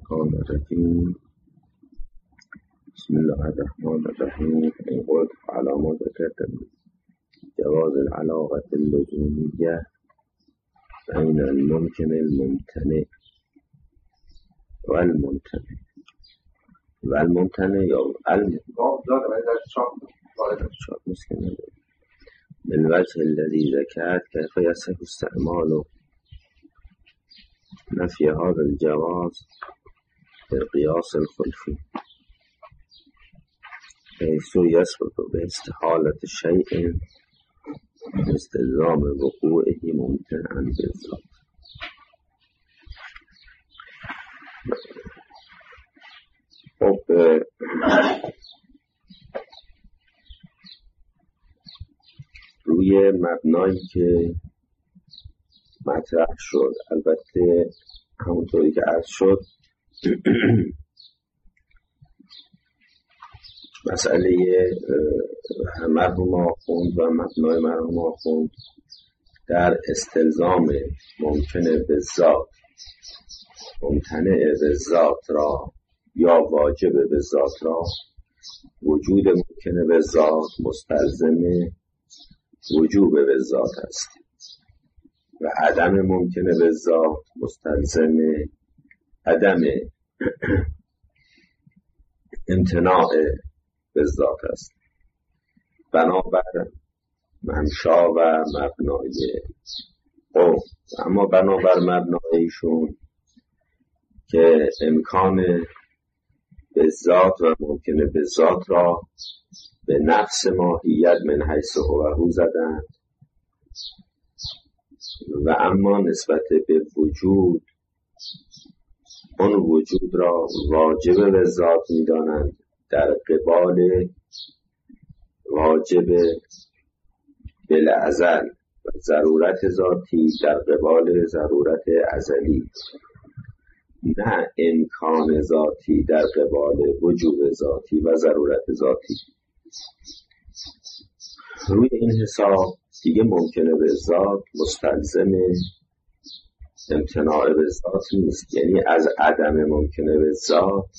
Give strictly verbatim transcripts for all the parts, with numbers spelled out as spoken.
الرحمن الرحیم. بسم الله الرحمن الرحیم. این قلت علامات ذکر جواز العلاقة اللزومیه بین الممکن الممتنع و الممتنع و الممتنع یا الممتنع بالوجه الذي ذكرت كيف يصح استعمال نفي هذا الجواز بالقياس الخلفي حيث يثبت باستحالة شيء استلزام وقوعه ممتنعا بالذات. خب روی مبنایی که مطرح شد، البته همونطوری که عرض شد مسئله مرحوم آخوند و مبنای مرحوم آخوند در استلزام ممکنه به ذات ممتنع به ذات را یا واجب به ذات را وجود ممکنه به ذات مستلزم وجوب به ذات است و عدم ممکنه به ذات مستلزم عدم امتناع به ذات است. بنابر منشا و مبنای او، اما بنابر مبنایشون که امکان به ذات و ممکنه به ذات را به نفس ماهیت من حیث هو زدند و اما نسبت به وجود اون وجود را واجب به ذات می دانند در قبال واجب بالازل و ضرورت ذاتی در قبال ضرورت ازلی، نه امکان ذاتی در قبال وجوب ذاتی و ضرورت ذاتی. روی این حساب دیگه ممکنه به ذات مستلزم امتناع به ذات نیست، یعنی از عدم ممکنه به ذات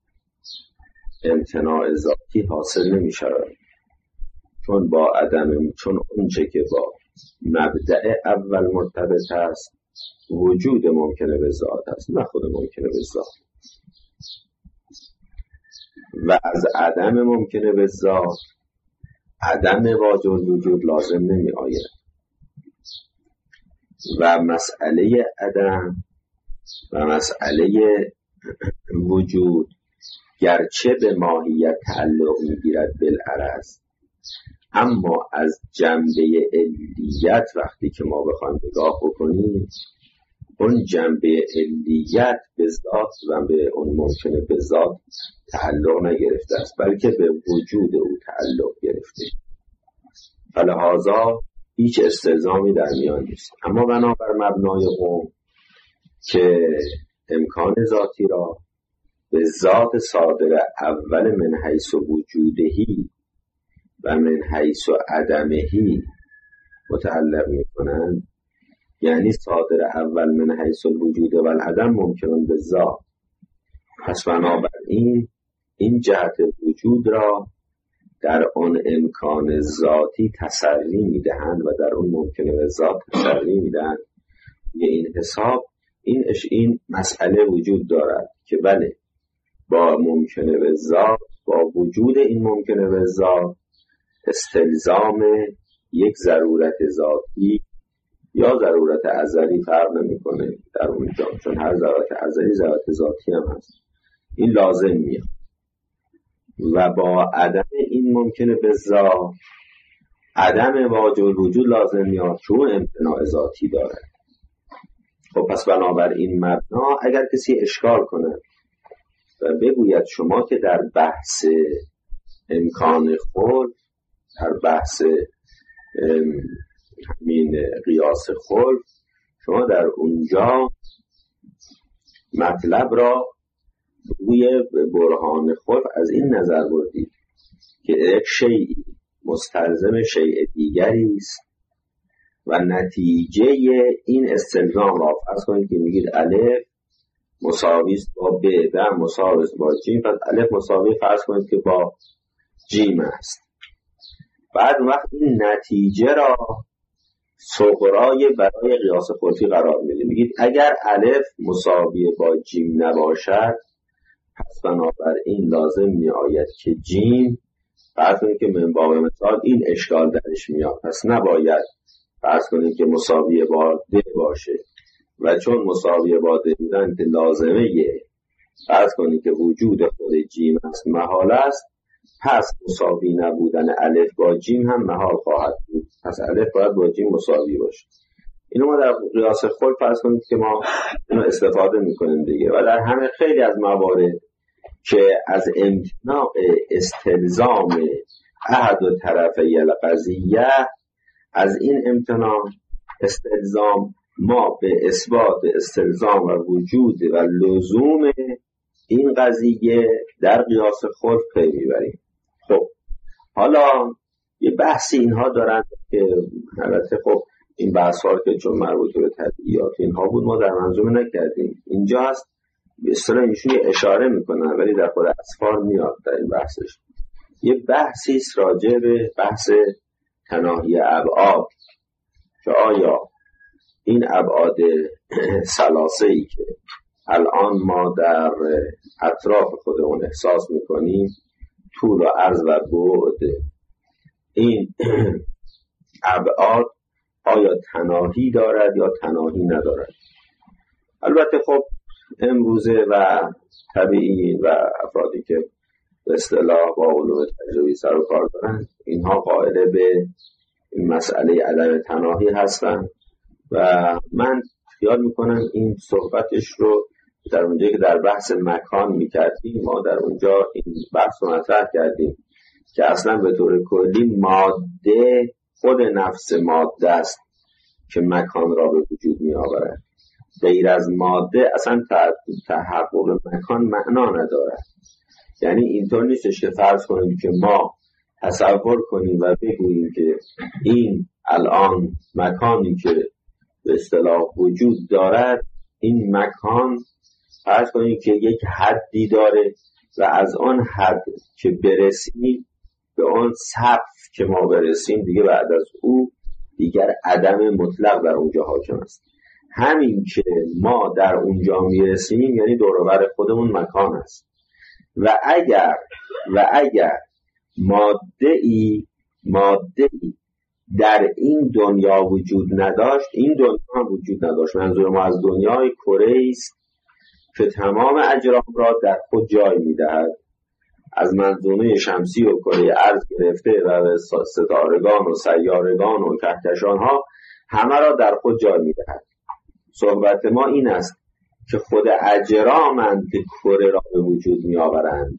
امتناع ذاتی حاصل نمی شود، چون با عدم چون اونچه که با مبدأ اول مرتبط است وجود ممکنه به ذات است، نه خود ممکنه به ذات، و از عدم ممکنه به ذات عدم واجب وجود لازم نمی آید و مسئله عدم و مسئله وجود گرچه به ماهیت تعلق میگیرد بالعرض، اما از جنبه علیت وقتی که ما بخوایم نگاه بکنیم اون جنبه علیت به ذات و به اون ممکنه به ذات تعلق نگرفته است، بلکه به وجود او تعلق گرفته. فلهذا هیچ استلزامی در میان نیست. اما بنابر مبنای قوم که امکان ذاتی را به ذات صادر اول من حیث وجودهی و من حیث عدمهی متعلق می کنند، یعنی صادر اول من حیث الوجود و العدم ممکنن به ذات، پس بنابراین این جهت وجود را در اون امکان ذاتی تسری می دهند و در اون ممکنه به ذات تسری می دهند. یه این حساب این اش این مسئله وجود دارد که بله با ممکنه به ذات با وجود این ممکنه به ذات استلزام یک ضرورت ذاتی یا ضرورت ازلی فرق نمی‌کنه در اونجا، چون هر ضرورت ازلی ضرورت ذاتی هم هست، این لازم میاد و با عدم این ممکنه به ذات عدم واجب وجود لازم میاد چون امتناع ذاتی داره. خب پس بنابراین مبنا اگر کسی اشکال کنه و بگوید شما که در بحث امکان خود در بحث همین قیاس خلف شما در اونجا مطلب را روی برهان خلف از این نظر بردید که یک شیء مستلزم شیء دیگری است و نتیجه این استلزام را فرض کنید که میگید الف مساوی است با ب، ب هم مساوی است با جیم، پس الف مساوی فرض کنید که با جیم است. بعد وقت این نتیجه را صغرای برای قیاس خلفی قرار میده. میگید اگر الف مساوی با جیم نباشد پس بنابراین لازم می آید که جیم، فرض کنید که من باب مثال این اشکال درش میاد، پس نباید فرض کنید که مساوی با د باشه و چون مساوی با د بودن که لازمه یه فرض کنید که وجود خود جیم است محال است، پس مساوی نبودن الف با جیم هم محال خواهد بود، پس الف باید با جیم مساوی باشه. اینو ما در قیاس خلف فرض کنید که ما اینو استفاده میکنیم دیگه. و در همه خیلی از موارد که از امتناع استلزام احد و طرفی القضیه، از این امتناع استلزام ما به اثبات استلزام و وجود و لزوم این قضیه در قیاس خلف پی میبریم. خب حالا یه بحثی اینها دارن که البته خب این بحث ها که چون مربوط به طبیعیات اینها بود ما در منظومه نکردیم، اینجا هست به اصطلاح ایشون اشاره میکنن ولی در خود اسفار میاد در این بحثش. یه بحثی است راجع به بحث تناهی ابعاد که آیا این ابعاد ثلاثه ای که الان ما در اطراف خودمون احساس میکنیم، طول و عرض و بعد، این ابعاد آیا تناهی دارد یا تناهی ندارد؟ البته خب امروزه و طبیعی و افرادی که به اصطلاح با علوم تجربی سر و کار دارن اینها قائل به این مسئله عدم تناهی هستن و من خیال میکنم این صحبتش رو در اونجایی که در بحث مکان میکردیم ما در اونجا این بحث رو مطرح کردیم که اصلا به طور کلی ماده خود نفس ماده است که مکان را به وجود می آورد. غیر از ماده اصلا تحقق مکان معنا ندارد. یعنی اینطور نیستش که فرض کنیم که ما تصور کنیم و بگوییم که این الان مکانی که به اصطلاح وجود دارد، این مکان فرض کنیم که یک حدی داره و از آن حد که برسیم به آن سقف که ما برسیم دیگه بعد از او دیگر عدم مطلق در اونجا حاکم است. همین که ما در اونجا میرسیم یعنی دور و بر خودمون مکان است. و اگر و اگر ماده ای ماده ای در این دنیا وجود نداشت، این دنیا هم وجود نداشت. منظور ما از دنیای کره است که تمام اجرام را در خود جای میدهد، از منظومه شمسی و کره ارض گرفته و ستارگان و سیارگان و کهکشان ها همه را در خود جای میدهد. صحبت ما این است که خود اجرامند که کره را به وجود می آورند،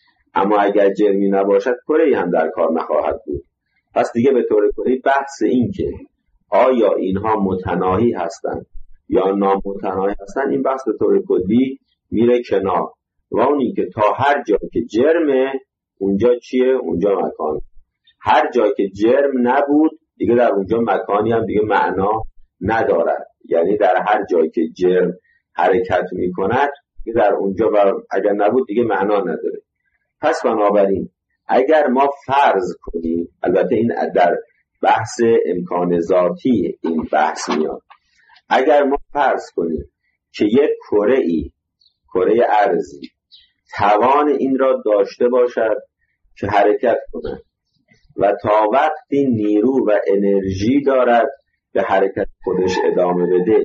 اما اگر جرمی نباشد کره‌ای هم در کار نخواهد بود. پس دیگه به طور کلی بحث این که آیا اینها متناهی هستند یا نامتناهی هستند، این بحث به طور کلی میره کنار و اونی که تا هر جا که جرمه اونجا چیه؟ اونجا مکان. هر جا که جرم نبود دیگه در اونجا مکانی هم دیگه معنا ندارد. یعنی در هر جایی که جرم حرکت می کند دیگه در اونجا و اگر نبود دیگه معنا نداره. پس بنابراین اگر ما فرض کنیم، البته این در بحث امکان ذاتی این بحث میاد، اگر ما فرض کنیم که یک کره ای کره ارضی توان این را داشته باشد که حرکت کند و تا وقتی نیرو و انرژی دارد به حرکت خودش ادامه بده،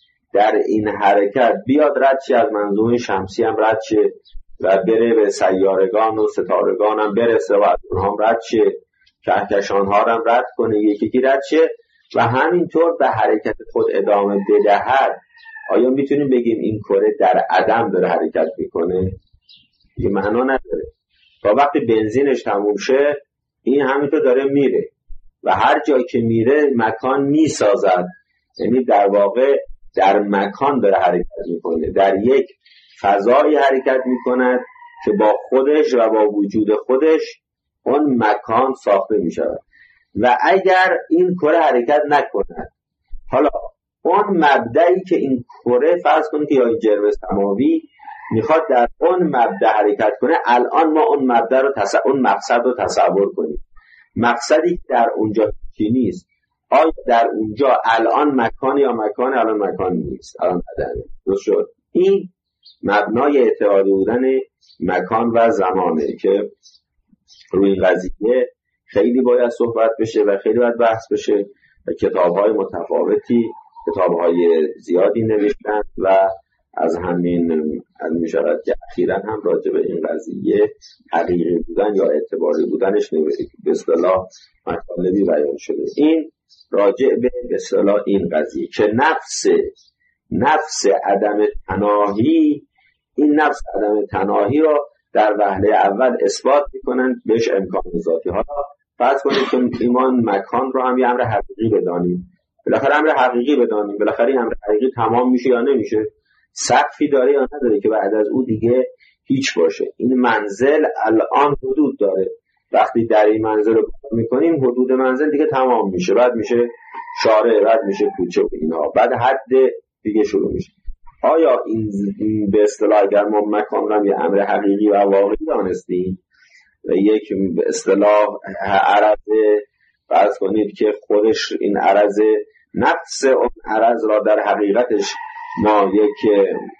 در این حرکت بیاد رد شه از منظومه شمسی هم رد شه و بره به سیارگان و ستارگان هم برسه و از اونها هم رد شه، کهکشان ها هم رد کنه، یکی یکی رد شه و همینطور به حرکت خود ادامه بدهد. آیا میتونیم بگیم این کره در عدم داره حرکت میکنه؟ یه معنا نداره. تا وقتی بنزینش تموم شه این همینطور داره میره و هر جایی که میره مکان میسازد. یعنی در واقع در مکان داره حرکت میکنه، در یک فضایی حرکت میکند که با خودش و با وجود خودش اون مکان ساخته میشود. و اگر این کره حرکت نکند، حالا اون مبدعی که این کره فرض کنید که یا این جرم سماوی میخواد در اون مبدع حرکت کنه، الان ما اون مبدع رو تص... اون مقصد رو تصور کنیم. مقصدی در اونجا چی نیست، آیا در اونجا الان مکان یا مکان الان مکان نیست، الان بدنه. درست شد؟ این مبنای اعتقادی بودن مکان و زمانه که روی این قضیه خیلی باید صحبت بشه و خیلی باید بحث بشه و کتاب‌های متفاوتی، کتاب‌های زیادی نوشتن و از همین می شود که اخیراً هم راجع به این قضیه حقیقی بودن یا اعتباری بودنش به اصطلاح مطالبی بیان شده. این راجع به به اصطلاح این قضیه که نفس نفس عدم تناهی، این نفس عدم تناهی را در وهله اول اثبات میکنن بهش امکان ذاتی. حالا فرض کنید که ایمان مکان رو هم یه امر حقیقی بدانیم، بالاخره امر حقیقی بدانیم، بالاخره این امر حقیقی تمام میشه یا نمیشه، سقفی داره یا نداره که بعد از او دیگه هیچ باشه. این منزل الان حدود داره، وقتی در این منزل رو میکنیم حدود منزل دیگه تمام میشه، بعد میشه شارع، بعد میشه کوچه و اینها، بعد حد دیگه شروع میشه. آیا این به اصطلاح اگر ما مکان رو یه امر حقیقی و واقعی دانستیم و یک به اصطلاح عرض فرض کنید که خودش این عرض نفس اون عرض را در حقیقتش ما یک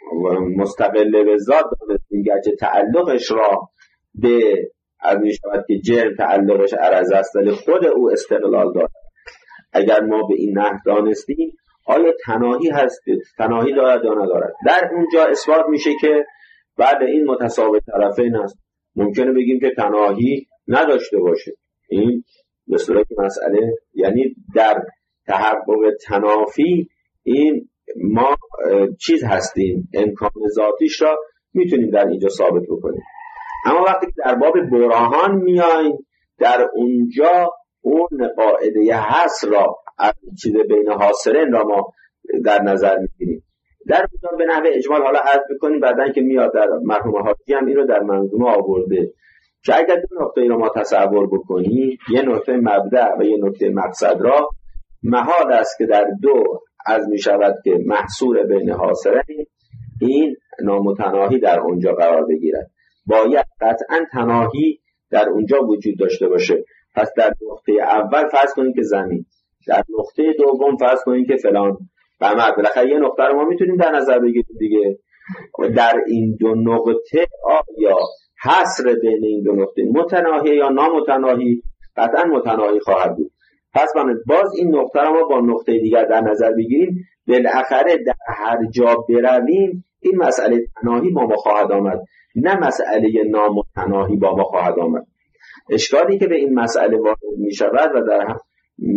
مستقل به ذات دانستیم، گرچه تعلقش را به از می شود که جرم تعلقش عرض است ولی خود او استقلال دارد. اگر ما به این نحو دانستیم آیا تناهی هست، تناهی دارد یا ندارد؟ در اونجا اثبات میشه که بعد این متساوی طرفین است. ممکنه بگیم که تناهی نداشته باشه، این به صورت مسئله، یعنی در تحقق تنافی این ما چیز هستیم، امکان ذاتیش را میتونیم در اینجا ثابت بکنیم. اما وقتی در باب برهان میایم، در اونجا اون قاعده حصر را، چیز بین حاصرین را ما در نظر میگیریم. در اونجا به نحو اجمال حالا عرض میکنیم بعدن که میاد در مرحوم حاجی هم این رو در منظومه آورده که اگر دو نقطه ای را ما تصور بکنیم، یه نقطه مبدأ و یه نقطه مقصد را، محال است که در دو از می شود که محصور بین حاصرین این نامتناهی در اونجا قرار بگیرد. باید قطعا تناهی در اونجا وجود داشته باشه. پس در نقطه اول فرض کنیم که زمین، در نقطه دوم فرض کنیم که فلان قمر، بالاخره یه نقطه رو ما میتونیم در نظر بگیریم دیگه. در این دو نقطه آیا حصر بین این دو نقطه متناهی یا نامتناهی؟ قطعا متناهی خواهد بود. پس باز این نقطه رو ما با نقطه دیگر در نظر بگیریم، بالاخره در هر جا برویم این مسئله تناهی با ما خواهد آمد، نه مسئله نامتناهی با ما خواهد آمد. اشکالی که به این مسئله وارد می شود و در هم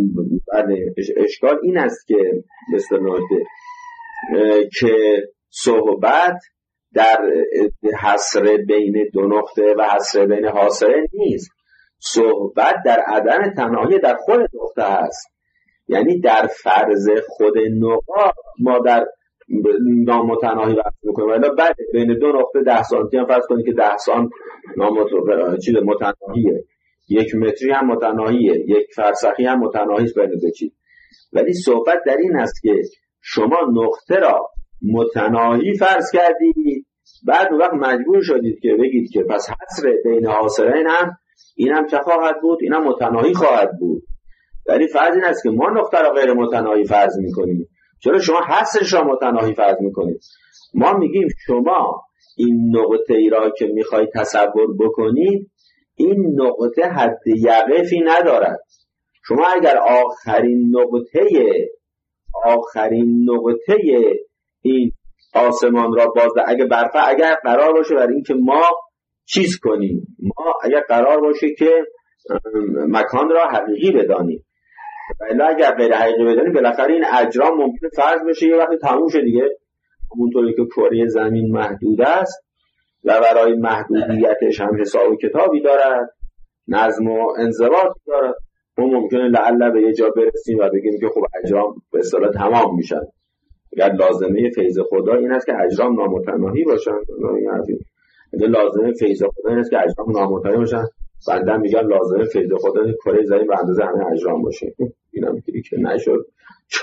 اشکال این است که بستانوده که صحبت در حصر بین دو نقطه و حصر بین حاصره نیست، صحبت در عدم تناهی در خود نقطه هست. یعنی در فرض خود نقطه ما در نامتناهی بحث میکنیم، ولی بعد بین دو نقطه ده سانتی هم فرض کنید که ده سانت چیز متناهیه، یک متری هم متناهیه، یک فرسخی هم متناهی است بین دو چیز. ولی صحبت در این است که شما نقطه را متناهی فرض کردید، بعد اون وقت مجبور شدید که بگید که پس حصر بین حاصرین هم این هم چه خواهد بود؟ این هم متناهی خواهد بود. ولی فرض این است که ما نقطه را غیر متناهی فرض میکنیم. چرا شما حصرش را متناهی فرض میکنید؟ ما میگیم شما این نقطه ای را که میخوای تصور بکنید، این نقطه حد یقفی ندارد. شما اگر آخرین نقطه آخرین نقطه این آسمان را باز اگر برفع اگر قرار باشه برای این که ما چیز کنیم، ما اگر قرار باشه که مکان را حقیقی بدانیم، ولی اگر غیر حقیقی بدانیم بالاخره این اجرام ممکنه فرض بشه یه وقت تموم شه دیگه. همونطوری که کره زمین محدود است و برای محدودیتش هم حساب و کتابی دارد، نظم و انضباط دارد، ما ممکنه لعل به یه جا برسیم و بگیم که خب اجرام به اصطلاح تمام میشن. اگر لازمه فیض خدا این است که اجرام نامتناهی باشن، اگر لازمه فیض خدا این است که اجرام نامتناهی باشن، بنده میگم لازمه فیض خدا کره زمین به اندازه همه اجرام باشه. اینم میگه که نشد، چون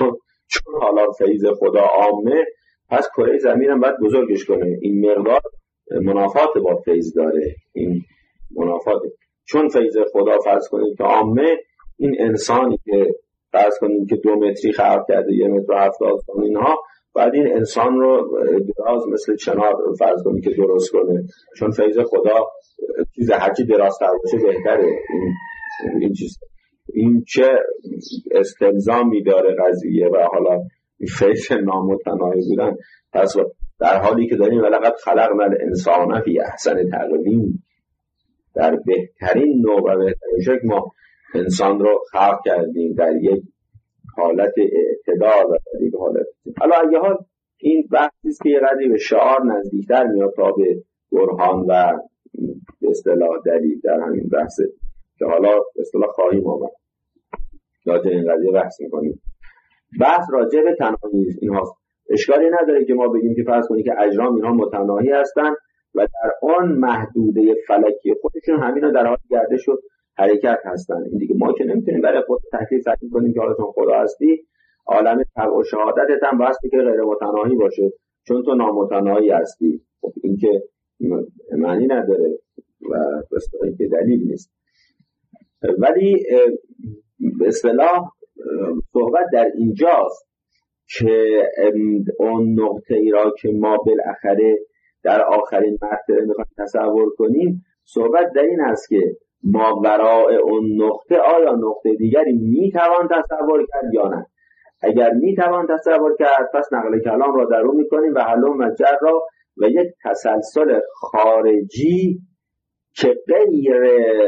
چون حالا فیض خدا عامه، پس کره زمین هم باید بزرگش کنه. این مقدار منافات با فیض داره، این منافات. چون فیض خدا فرض کنیم که عامه، این انسانی که فرض کنیم که دو متری خلق کرده، یه متر و هفتاد کنه، اینها بعد این انسان رو دراز مثل چنار فرض کنیم که درست کنه، چون فیض خدا چیز هرچی درازتر باشه بهتره. این این چیز این چه استلزامی داره قضیه. و حالا فیض نامتناهی بودن، پس در حالی که داریم ولقد خلقنا الانسان فی احسن تقویم، در بهترین نوع و بهترین شکل ما انسان رو خلق کردیم، در یک حالت اعتدال و در یک حالت. حالا اگه حال این بحثی است که یه قدری به شعار نزدیکتر میاد تا به برهان و به اصطلاح دلیل در همین بحث که حالا به اصطلاح خواهیم آمد راجع این قضیه بحث میکنیم. بحث راجع به تناهی این هاست. اشکالی نداره که ما بگیم که فرض کنید که اجرام اینها متناهی هستن و در آن محدوده فلکی خودشون همینا در حال گردش و حرکت هستن. این دیگه ما که نمیتونیم برای خود تکلیف تعیین کنیم که حالا چون خدا هستی عالم طبع و شهادتت هم باستی که غیر متناهی باشه چون تو نامتناهی هستی. خب این که معنی نداره و به اصطلاح که دلیل نیست. ولی به اصطلاح صحبت در اینجاست که اون نقطه ای را که ما بالاخره در آخرین مرتبه میخوایم تصور کنیم، صحبت در این است که ما وراء اون نقطه آیا نقطه دیگری میتوان تصور کرد یا نه. اگر میتوان تصور کرد پس نقل کلام را در اون میکنیم و حل و مجر را و یک تسلسل خارجی که غیر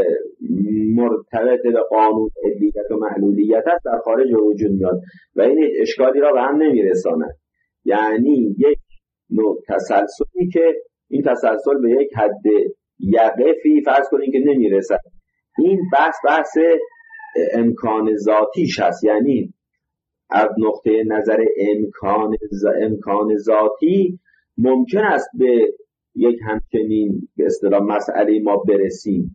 مرتبط به قانون علیت و معلولیت است در خارج وجود میاد و این اشکالی را به هم نمیرساند. یعنی یک نوع تسلسلی که این تسلسل به یک حد یقفی فرض کنیم که نمیرسد. این بحث بحث امکان ذاتیش هست. یعنی از نقطه نظر امکان امکان ذاتی ممکن است به یک همچنین به اصطلاح مسئله ما برسیم،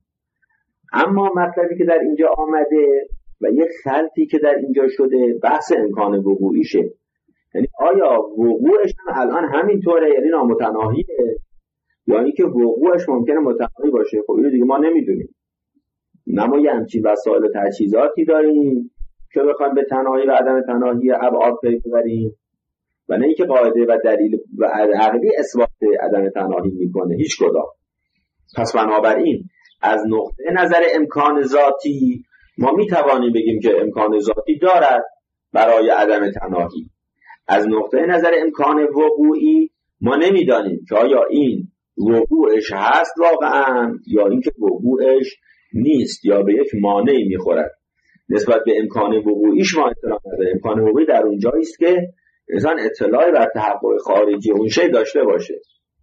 اما مطلبی که در اینجا آمده و یک خلطی که در اینجا شده بحث امکان وقوعیشه. یعنی آیا وقوعش هم الان همینطوره یعنی نامتناهیه یا اینکه وقوعش ممکنه متناهی باشه؟ خب اینو دیگه ما نمیدونیم. نما یه همچین وسایل و تجهیزاتی داریم که بخوایم به تناهی و عدم تناهی ابعاد پی ببریم و نه اینکه قاعده و دلیل و عقلی اثبات عدم تناهی میکنه هیچ کدام. پس بنابراین از نقطه نظر امکان ذاتی ما میتوانیم بگیم که امکان ذاتی دارد برای عدم تناهی. از نقطه نظر امکان وقوعی ما نمیدانیم که آیا این وقوعش هست واقعا یا اینکه وقوعش نیست یا به یک مانعی میخورد. نسبت به امکان وقوعیش ما اطلاع نداریم. امکان وقوعی در اونجایی است که انسان اطلاعی بر تحقق خارجی اون شی داشته باشه.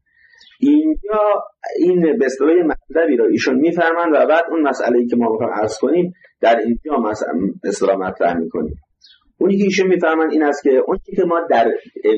اینجا این به اصطلاح مطلبی را ایشون میفرمند و بعد اون مسئله‌ای که ما میخوایم عرض کنیم در اینجا مثلا اصطلاح مطرح میکنیم. اونی که ایشون میفرمند این است که اون چیزی که ما در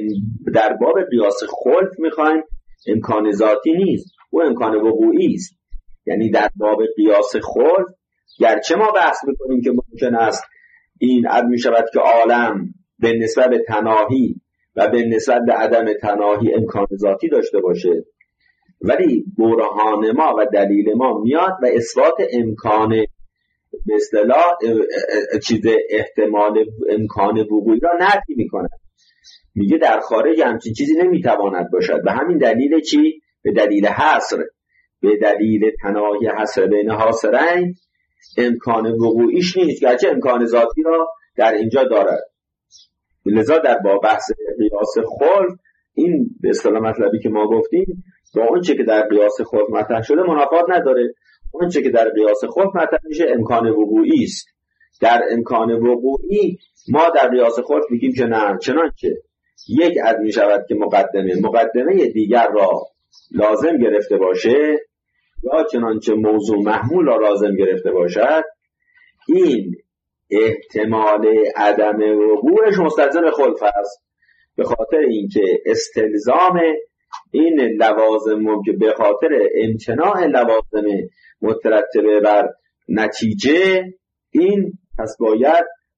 در باب قیاس خلف میخوایم امکان ذاتی نیست، او امکان وقوعی است. یعنی در باب قیاس خلف گرچه ما بحث میکنیم که ممکن است این عد میشود که عالم به نسبت به تناهی و به نسبت به عدم تناهی امکان ذاتی داشته باشه، ولی برهان ما و دلیل ما میاد و اثبات امکان به اصطلاح چیز احتمال امکان وقوعی را نفی میکنه. میگه در خارج همچین چیزی نمیتواند باشد. به همین دلیل چی؟ به دلیل حصر، به دلیل تناهی حصر بین حاصرین امکان وقوعیش نیست، گرچه امکان ذاتی را در اینجا دارد. لذا در با بحث قیاس خلف این به اصطلاح مطلبی که ما گفتیم با اون چه که در قیاس خلف مطرح شده منافات نداره. اون چه که در قیاس خلف مطرح میشه امکان وقوعی است. در امکان وقوعی ما در قیاس خلف میگیم که نه، چنانچه یک عد میشود که مقدمه مقدمه دیگر را لازم گرفته باشه یا چنانچه موضوع محمول را لازم گرفته باشد، این احتمال عدم وقوعش مستلزم خلف است. به خاطر اینکه استلزام این لوازم ممکن به خاطر امتناع لوازم مترتبه بر نتیجه این پس باید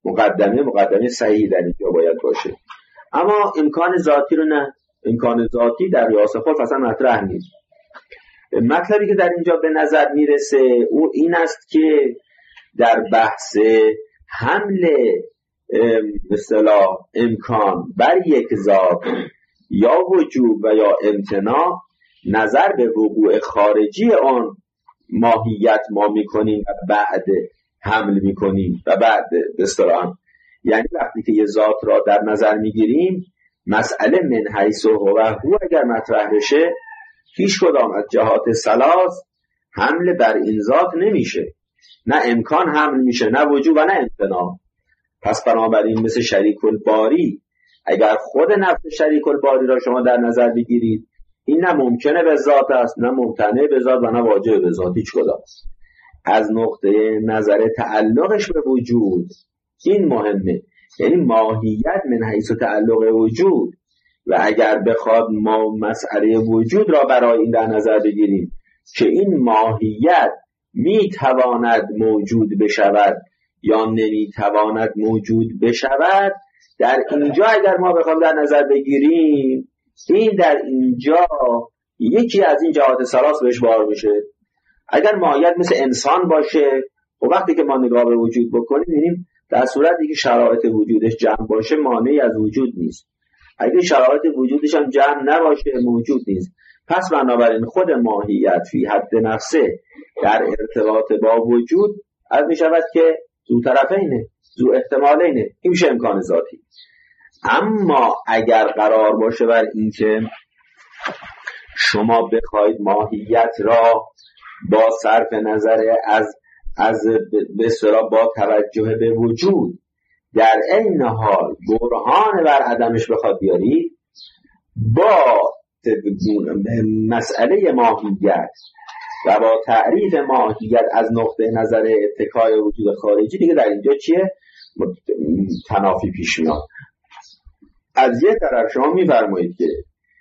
مقدمه مقدمه صحیح در اینجا باید باشه. اما امکان ذاتی رو نه، امکان ذاتی در ریاض خلف اصلا مطرح نیست. مطلبی که در اینجا به نظر میرسه او این است که در بحث حمل به اصطلاح امکان بر یک ذات یا وجوب و یا امتناع، نظر به وقوع خارجی آن ماهیت ما میکنیم و بعد حمل میکنیم و بعد به اصطلاح، یعنی وقتی که یه ذات را در نظر میگیریم، مسئله من حیث هو هو اگر مطرح بشه، هیچ کدام از جهات ثلاث حمل بر این ذات نمیشه، نه امکان حمل میشه، نه وجوب و نه امتناع. پس بنابراین مثل شریک الباری، اگر خود نفس شریک الباری را شما در نظر بگیرید، این نه ممکنه به ذات است، نه ممتنع به ذات و نه واجب به ذات، هیچ کدام. از نقطه نظر تعلقش به وجود این مهمه، یعنی ماهیت من حیث تعلق وجود. و اگر بخواد ما مسئله وجود را برای این در نظر بگیریم که این ماهیت میتواند موجود بشود یا نمیتواند موجود بشود، در اینجا اگر ما بخوام در نظر بگیریم، این در اینجا یکی از این جهات ثلاث بهش بار میشه. اگر ماهیت مثل انسان باشه و وقتی که ما نگاه به وجود بکنیم می‌بینیم در صورتی که شرایط وجودش جمع باشه مانعی از وجود نیست، اگر شرایط وجودش هم جمع نباشه موجود نیست. پس بنابراین خود ماهیت فی حد نفسه در ارتباط با وجود از می شود که ذو طرفینه، ذو احتمالینه، این میشه امکان ذاتی. اما اگر قرار باشه بر این که شما بخواید ماهیت را با صرف نظر از از به اصطلاح با توجه به وجود در این حال برهان بر عدمش بخواد بیارید، با مسئله ماهیت و با تعریف ماهیت از نقطه نظر اتکای وجود خارجی، دیگه در اینجا چیه؟ تنافی پیش میاد. از یه طرف شما میفرمایید که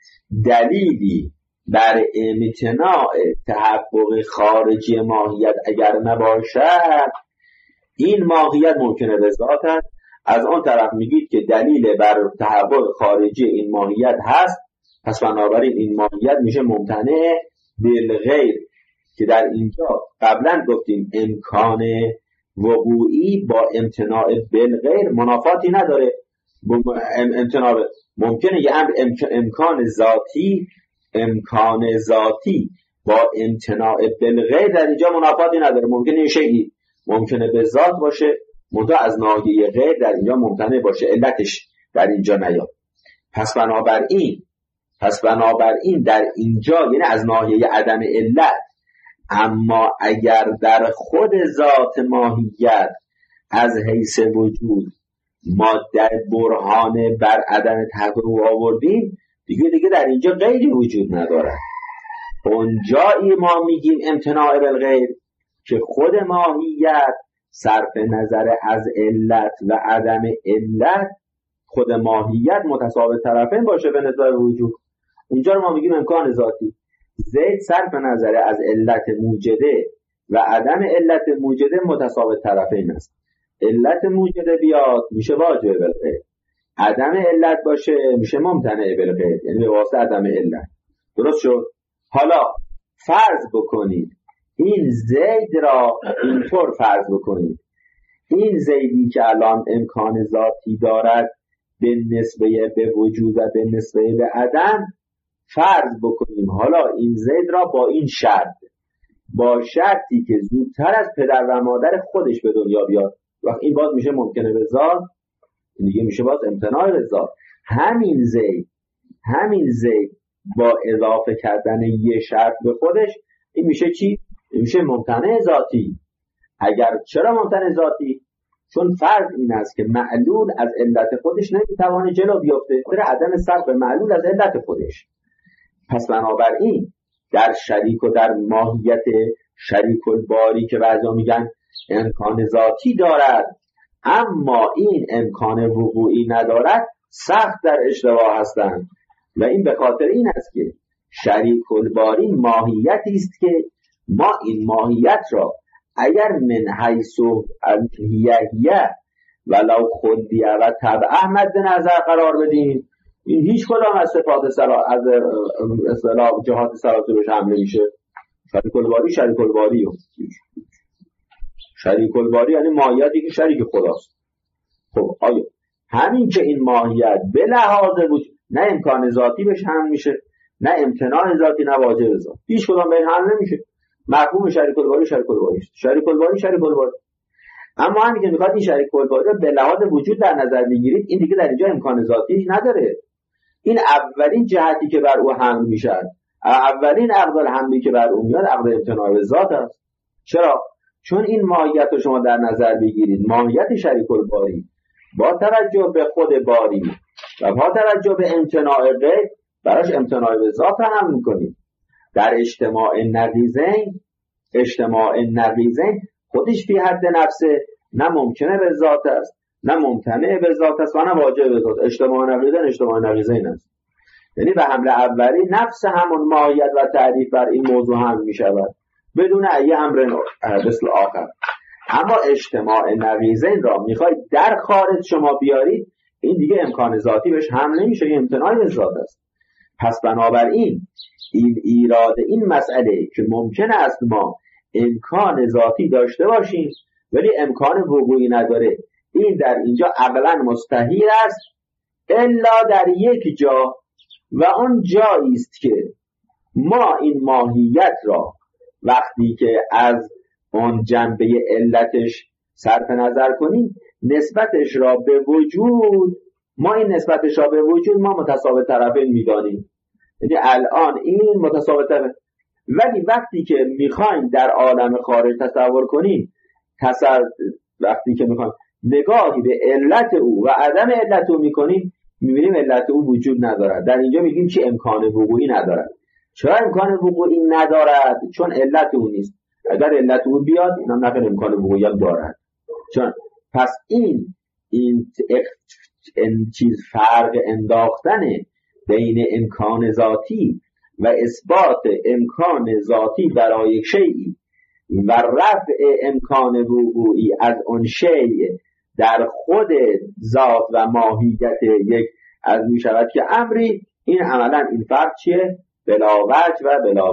دلیلی بر امتناع تحقق خارجی ماهیت اگر نباشد، این ماهیت ممکنه به ذات است. از آن طرف میگید که دلیل بر تحقق خارجی این ماهیت هست، پس بنابراین این ماهیت میشه ممتنع بالغیر، که در اینجا قبلا گفتیم امکان وقوعی با امتناع بالغیر منافاتی نداره. امتناع ممکنه یه امر امکان ذاتی امکان ذاتی با امتناع بالغیر در اینجا منافاتی نداره. ممکنه یه شیئی ممکنه به ذات باشه منتها از ناحیه غیر در اینجا ممتنع باشه، علتش در اینجا نیاد. پس بنابراین پس بنابراین در اینجا یعنی از ناحیه عدم علت. اما اگر در خود ذات ماهیت از حیث وجود ما در برهان بر عدم تحقق آوردیم، دیگه دیگه در اینجا غیری وجود نداره. اونجایی ما میگیم امتناع بالغیر که خود ماهیت صرف نظر از علت و عدم علت، خود ماهیت متساوی طرفین باشه به نسبت وجود. اونجا رو ما میگیم امکان ذاتی. زید صرف نظر از علت موجده و عدم علت موجده متساوی طرفین است. علت موجده بیاد میشه واجب بالغیر، عدم علت باشه میشه ممتنع بالغیر، یعنی به واسطه عدم علت. درست شد؟ حالا فرض بکنید این زید را اینطور فرض بکنید، این زیدی که الان امکان ذاتی دارد به نسبه به وجود و به نسبه به عدم، فرض بکنیم حالا این زید را با این شرط، با شرطی که زودتر از پدر و مادر خودش به دنیا بیاد، وقت این باز میشه ممکنه به ذات، دیگه میشه باز امتناع به ذات. همین زید همین زید با اضافه کردن یه شرط به خودش، این میشه چی؟ این میشه ممتنع ذاتی. اگر چرا ممتنع ذاتی؟ چون فرض این است که معلول از علت خودش نمیتوانه جلو بیفته، در عدم صرف معلول از علت خودش. پس بنابراین در شریک و در ماهیت شریک الباری که بعضا میگن امکان ذاتی دارد اما این امکان وقوعی ندارد، سخت در اشتباه هستند. و این به خاطر این است که شریک الباری ماهیتی است که ما این ماهیت را اگر من حیث هیه ولو خلیه و تبعه مد نظر قرار بدیم، این هیچ کدام از صفات سرا از اصطلاح جهات سراسر بهش حمله میشه. شریک الباری شریک الباری شریک الباری یعنی ماهیتی که شریک خداست. خب آیا همین که این ماهیت به لحاظ وجود نه امکان ذاتی بهش حمل میشه، نه امتناع ذاتی، نه واجب ذاتی، هیچ کدام بهش حمل نمیشه، مفهوم شریک الباری شریک الباری است. شریک الباری شریک الباری. اما همین که میخواد این شریک الباری رو به لحاظ وجود در نظر بگیرید، این دیگه در اینجا امکان ذاتی نداره. این اولین جهتی که بر او حمل میشه، اولین عقد الحملی که بر او میاد عقد امتناع ذات است. چرا؟ چون این ماهیت رو شما در نظر بگیرید، ماهیت شریک الباری با توجه به خود باری و با توجه به امتناع غیر براش امتناع به ذات هم میکنید. در اجتماع نقیضین، اجتماع نقیضین خودش فی حد نفسه نه ممکنه به ذات است، نه ممتنع به ذات است و نه واجب به ذات. اجتماع نقیضین اجتماع نقیضین است، یعنی به حمله اولی نفس همون ماهیت و تعریف بر این موضوع هم میشود بدون ای امر مثل آخر. اما اجتماع نقیضین را میخواید در خارج شما بیارید، این دیگه امکان ذاتی بهش حمل نمیشه، این امتناع به ذات است. پس بنابراین این ایراد این مسئله که ممکن است ما امکان ذاتی داشته باشیم ولی امکان وقوعی نداره، این در اینجا عقلاً مستحیل است الا در یک جا، و اون جایی است که ما این ماهیت را وقتی که از اون جنبه علتش صرف نظر کنیم، نسبتش را به وجود، ما این نسبتش را به وجود ما متساوی طرفین میدانیم. یعنی الان این متساوی طرفین، ولی وقتی که میخوایم در عالم خارج تصور کنیم، تصور وقتی که میخوایم نگاهی به علت او و عدم علت او میکنیم، میبینیم علت او وجود ندارد. در اینجا میگیم که امکان وقوعی ندارد. چرا امکان وقوعی ندارد؟ چون علت او نیست. اگر علت او بیاد اینم نکنه امکان وقوعی هم دارد. چون پس این این, این چیز فرق انداختن بین امکان ذاتی و اثبات امکان ذاتی برای یک شیئی و رفع امکان وقوعی از اون شیء در خود ذات و ماهیت یک از می شود که امری، این عملا این فرق چیه؟ بلا وجه و بلا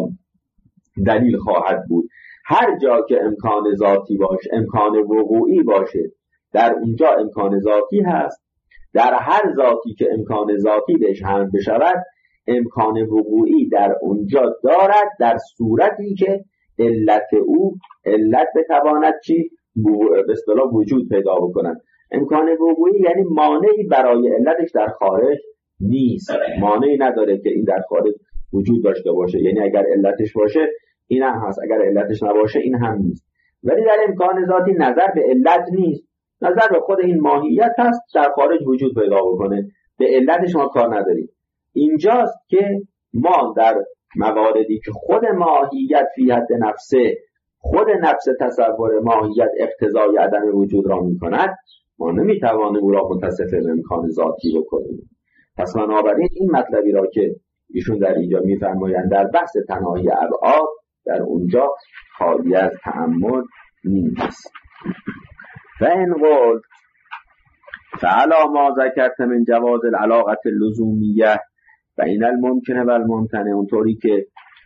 دلیل خواهد بود. هر جا که امکان ذاتی باشه، امکان وقوعی باشه، در اونجا امکان ذاتی هست. در هر ذاتی که امکان ذاتی بهش حمل بشود، امکان وقوعی در اونجا دارد، در صورتی که علت او علت بتواند چی؟ به اصطلاح وجود پیدا بکنند. امکان وقوعی یعنی مانعی برای علتش در خارج نیست، مانعی نداره که این در خارج وجود داشته باشه. یعنی اگر علتش باشه این هم هست، اگر علتش نباشه این هم نیست. ولی در امکان ذاتی نظر به علت نیست، نظر به خود این ماهیت هست در خارج وجود پیدا بکنه، به علتش ما کار نداریم. اینجاست که ما در مواردی که خود ماهیت فی حد نفسه، خود نفس تصور ماهیت اقتضای عدم وجود را می کند، ما نمیتوانیم او را متصف به امکان ذاتی بکنیم. پس بنابراین این مطلبی را که ایشون در اینجا میفرمایند در بحث تناهی ابعاد، در اونجا خالی از تأمل نیست. و این قول فعلا ما ذکرت من جواز العلاقه اللزومیه و این الممکنه و الممتنه، اونطوری که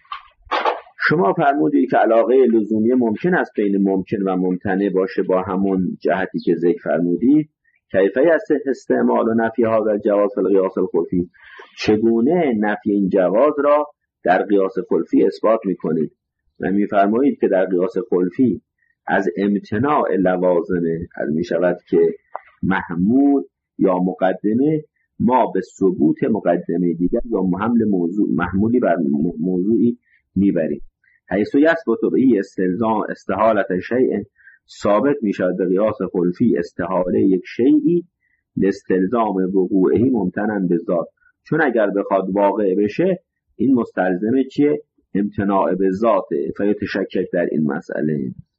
شما فرمودید که علاقه لزومیه ممکن است بین ممکن و ممتنع باشه با همون جهتی که ذکر فرمودید. کیفیه است استعمال و نفی ها و جواز فی القیاس الخلفی، چگونه نفی این جواز را در قیاس خلفی اثبات میکنید و میفرمایید که در قیاس خلفی از امتناع لوازمه از میشود که محمول یا مقدمه ما به ثبوت مقدمه دیگر یا حمل موضوع محمولی بر موضوعی میبریم. حیث یثبت به استلزام استحالت شیء، ثابت میشود به قیاس خلفی استحاله یک شیئی لاستلزام وقوعه ممتنع به ذات، چون اگر بخواد واقع بشه این مستلزم چیه؟ امتناع به ذاته. فیتشکک در این مسئله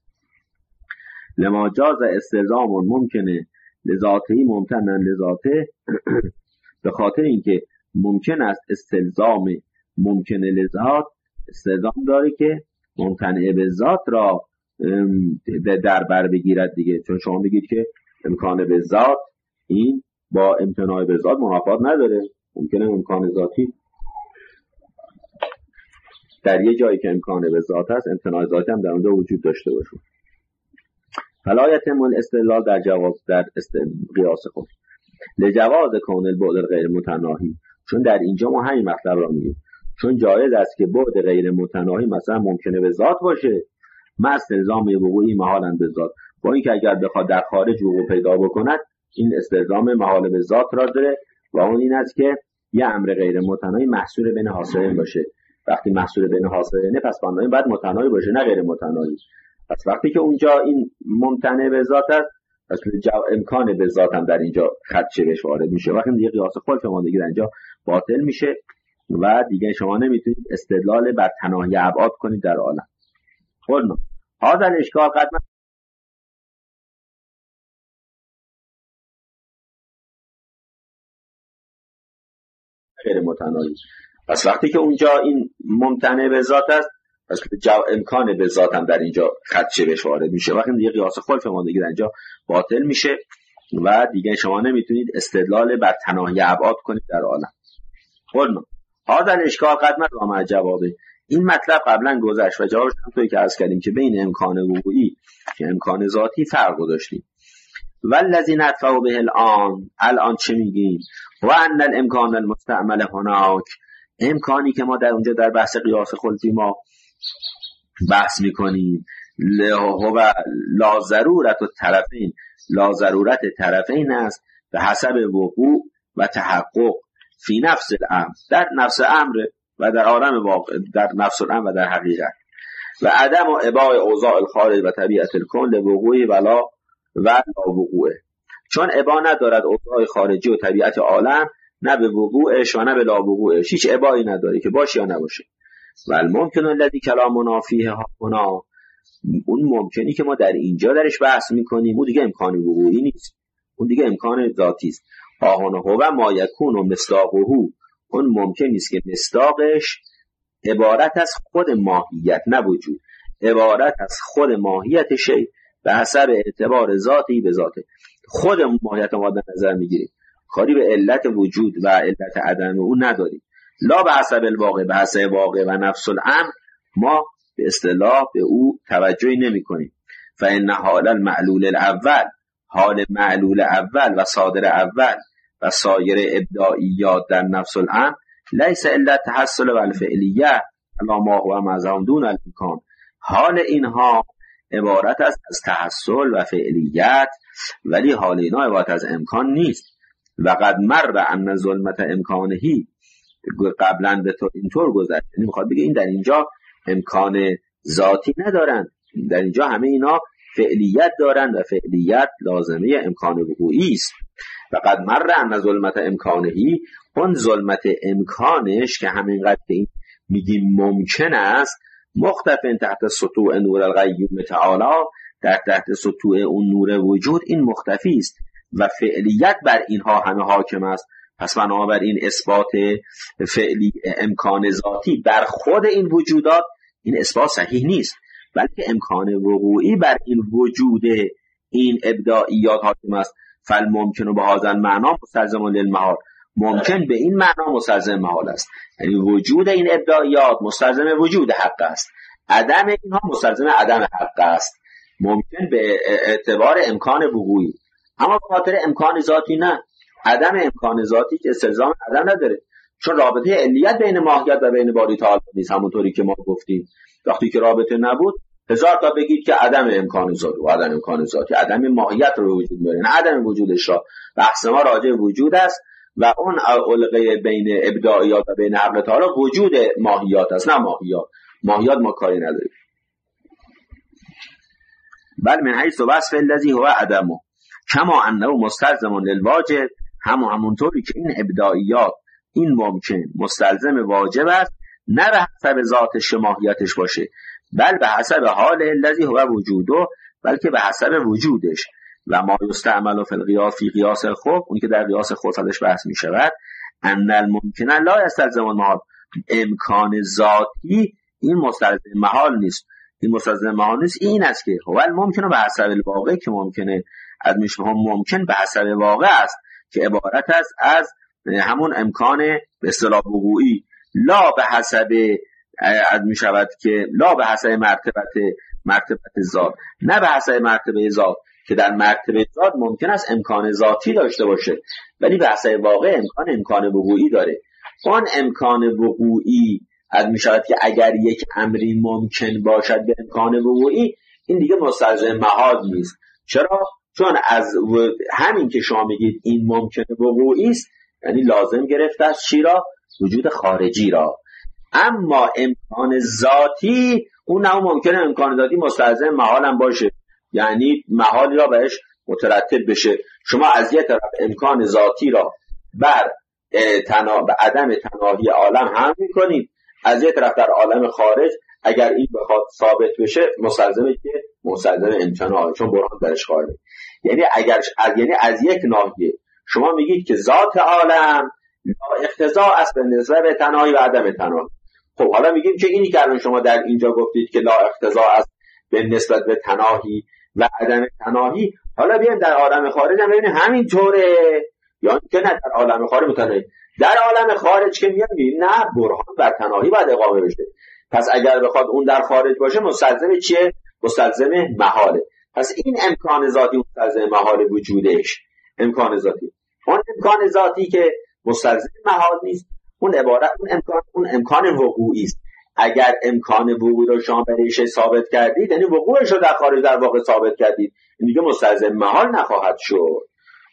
لما جاز استلزام ممکنه لذاتی ممتنع لذاته، به خاطر اینکه ممکن است استلزام ممکنه لذات استلزام داره که ممتنع به ذات را در بر بگیرد دیگه. چون شما بگید که امکان به ذات این با امتناع به ذات منافات نداره. ممکنه امکان ذاتی در یه جایی که امکان به ذات هست امتناع ذاتی هم در اونجا وجود داشته باشه. فلا یتم الاستدلال در جواز در قیاس خود لجواز کون البعد غیر متناهی، چون در اینجا ما همین مطلب را میگیم، چون جایز است که بعد غیر متناهی مثلا ممکنه به ذات باشه مع استلزام وقوعی محالا به ذات، با اینکه اگر بخواد در خارج وقوع پیدا بکند این استلزام محال به ذات را داره و اون این است که یه امر غیر متناهی محصور بین حاصلین باشه. وقتی محصور بین حاصلینه پس بنابراین باید متناهی باشه نه غیر متناهی. پس وقتی که اونجا این ممتنع به ذات است پس امکان به ذات هم در اینجا خدشه بهش وارد میشه. وقتی دیگه قیاس خلف ماندگی در اینجا باطل میشه و دیگه شما نمیتونید استدلال بر تناهی ابعاد کنید در عالم. قلنا هذا الاشکال قد غیر متناهی. پس وقتی که اونجا این ممتنع به ذات است پس امکان به ذات هم در اینجا خدشه بهش وارد میشه. وقتی دیگه قیاس خلف ماندگی در اینجا باطل میشه و دیگه شما نمیتونید استدلال بر تناهی ابعاد کنید در عالم. قلنا هذا الاشکال قد مضى مع جوابه، این مطلب قبلا گذشت و جوابش هم توی که عرض کردیم که بین امکان وقوعی که امکان ذاتی فرق داشتیم. والذی ندفع به الان، الان چه میگیم؟ و ان الامکان المستعمل هناک، امکانی که ما در اونجا در بحث قیاس خلفی ما بحث میکنیم هو لا ضرورت الطرفین، لا ضرورت طرفین است به حسب وقوع و تحقق فی نفس الامر، در نفس امر و در عالم واقع، در نفس الامر و در حقیقت، و عدم و اباع اوضاع الخارج و طبیعت الکون لوقوعی ولا و لا وقوعه، چون ابا ندارد اوضاع خارجی و طبیعت عالم نه به وقوعش و نه به لا وقوعش، هیچ ابایی نداره که باشه یا نباشه. و الممکن الذی کلامنا فیه هنا، اون ممکنی که ما در اینجا درش بحث میکنیم اون دیگه امکان وقوعی نیست، اون دیگه امکان ذاتی است. آهونه هو ما یکون و مصداقه، اون ممکن نیست که مصداقش عبارت از خود ماهیت نه وجود، عبارت از خود ماهیت شی به حسب اعتبار ذاتی به ذاته، خود ماهیت ما در نظر میگیریم، کاری به علت وجود و علت عدم اون نداریم. لا به حسب الواقع، به حسب واقع و نفس الامر ما به اصطلاح به او توجهی نمی کنیم. فإن حال المعلول الاول، حال معلول اول و صادر اول و سایر ابداعیات در نفس الامر لیس الا تحصل و الفعلیه الا ما هو معظم دون الامکان، حال اینها عبارت است از تحصل و فعلیت ولی حال اینها عبارت از امکان نیست. و قد مر ان ظلمت امکانهی، قبلا به تو اینطور گذشت، یعنی میخواد بگه این در اینجا امکان ذاتی ندارن، در اینجا همه اینا فعلیت دارن و فعلیت لازمه امکان وقوعی است. و قد مر ان ظلمت امکانهی، اون ظلمت امکانش که همینقدر که این میگیم ممکن است، مختفن تحت سطوع نور القیوم تعالی، در تحت سطوع اون نور وجود این مختفی است و فعلیت بر اینها همه حاکم است. پس بنابراین اثبات فعلی امکان ذاتی بر خود این وجودات این اثبات صحیح نیست، بلکه امکان وقوعی بر این وجود این ابداعیات حاکم است. فالممکن به هذا المعنی مستلزم للمحال، ممکن به این معنا مستلزم محال است، یعنی وجود این ابداعیات مستلزم وجود حق است، عدم اینها مستلزم عدم حق است. ممکن به اعتبار امکان وقوعی، اما به خاطر امکان ذاتی نه. عدم امکان ذاتی که استلزام عدم نداره، چون رابطه علیت بین ماهیت و بین باری تعالی نیست. همونطوری که ما گفتیم وقتی که رابطه نبود هزار تا بگید که عدم امکان ذاتی و عدم امکان ذاتی عدم ماهیت رو وجود میاره، نه عدم وجودش را. بحث ما راجع وجود است و اون علقه بین ابداعیات و بین حق تعالی وجود ماهیات است، نه ماهیات. ماهیات ما کاری نداریم. بل من حیث وصف الذی هو عدمه کما انه مستلزم للواجب، همون همونطوری که این ابداعیات این ممکن مستلزم واجب است، نه به حسب ذاتش ماهیتش باشه، بل به حسب حال الذی هو وجوده، بلکه به حسب وجودش. و ما یستعمل فی القیاس فی قیاس الخوف، اون که در قیاس خوف ازش بحث می شود، ان الممکن لا یستلزم المحال، امکان ذاتی این مستلزم محال نیست، این مستلزم محال نیست. این است که هو الممکن به حسب الواقع، که ممکنه از میشه ممکن به حسب واقع است که عبارت است از همون امکان به اصطلاح وقوعی، لا به حسب از می شود که لا به حسب مرتبت مرتبت ذات، نه به حسب مرتبه ذات که در مرتبه ذات ممکن است امکان ذاتی داشته باشه ولی به حسب واقع امکان امکان وقوعی داره. اون امکان وقوعی از می شود که اگر یک امری ممکن باشد به امکان وقوعی، این دیگه مستلزم محال نیست. چرا؟ چون از همین که شما میگید این ممکن وقوعی است، یعنی لازم گرفته است چی را؟ وجود خارجی را. اما امکان ذاتی اون نه ممکنه امکان ذاتی مستلزم محال هم باشه، یعنی محالی را بهش مترتب بشه. شما از یک طرف امکان ذاتی را بر تنا... به عدم تناهی عالم هم میکنید، از یک طرف در عالم خارج اگر این بخواد ثابت بشه مستلزمه که مستلزم امتناعه، چون برهان درش خارجه. یعنی اگر یعنی از یک ناحیه شما میگید که ذات عالم لا اقتضا است به نسبت به تناهی و عدم تناهی. خب حالا میگیم که اینی که الان شما در اینجا گفتید که لا اقتضا است به نسبت به تناهی و عدم تناهی، حالا بیایم در عالم خارج هم ببینیم همینطوره یا که نه در عالم خارج متناهی. در عالم خارج که میگیم نه، برهان بر تناهی باید اقامه بشه. پس اگر بخواد اون در خارج باشه مستلزم چیه؟ مستلزم محاله. پس این امکان ذاتی مستلزم محال وجودش، امکان ذاتی. اون امکان ذاتی که مستلزم محال نیست، اون عبارت اون امکان اون امکان وقوعی است. اگر امکان وقوع رو شما برایش ثابت کردید، یعنی وقوعش رو در خارج در واقع ثابت کردید، این دیگه مستلزم محال نخواهد شد.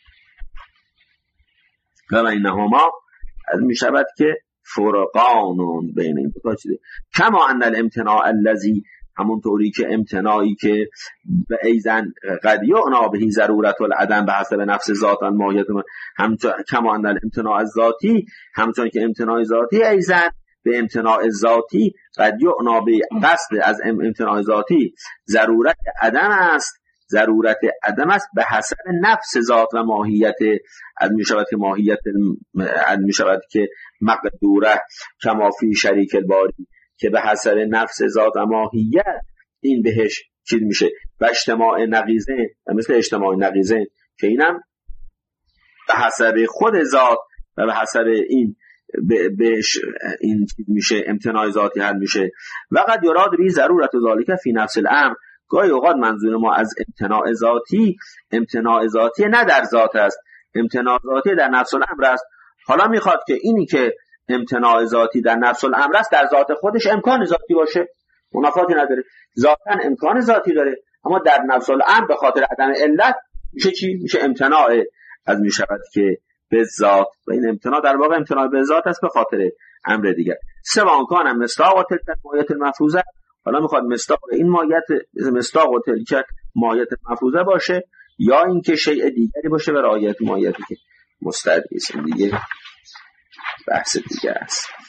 و اینهما می شود که فرقان بین این دو تا چیزه. کما ان الامتناع الذی، همونطوری که امتناعی که به ایزن قد یعنا به ضرورت العدم به حسب نفس ذات ماهیت، همچون کما ان الامتناع الذاتی، همچون که امتناع ذاتی ایزن به امتناع ذاتی قد یعنا به قصد از امتناع ذاتی ضرورت عدم است، ضرورت عدم است به حسب نفس ذات و ماهیت. از می شود که ماهیت از می شود که مقدوره کما فی شریک الباری، که به حسب نفس ذات و ماهیت این بهش چیز میشه. و اجتماع نقیضه مثل اجتماع نقیضه که اینم به حسب خود ذات و به حسب این بهش این چیز میشه، امتناع ذاتی حل میشه. و قد یراد بی ضرورت ذالک فی نفس الامر، گاهی اوقات منظور ما از امتناع ذاتی امتناع ذاتی نه در ذات است، امتناع ذاتی در نفس الامر است. حالا میخواد که اینی که امتناع ذاتی در نفس الامر است در ذات خودش امکان ذاتی باشه، منافاتی نداره، ذاتاً امکان ذاتی داره، اما در نفس الامر به خاطر عدم علت میشه چی؟ میشه امتناع از میشود که به ذات، و این امتناع در واقع امتناع به ذات است به خاطر امر دیگر. سواء کان مصداق و تلک مایت المفروضه، حالا میخواد مصداق این مایت مصداق و تلک مایت مفروضه باشه یا اینکه شیء دیگری باشه و رعایت مایتی که مستدعی است، دیگه بحث دیگه است.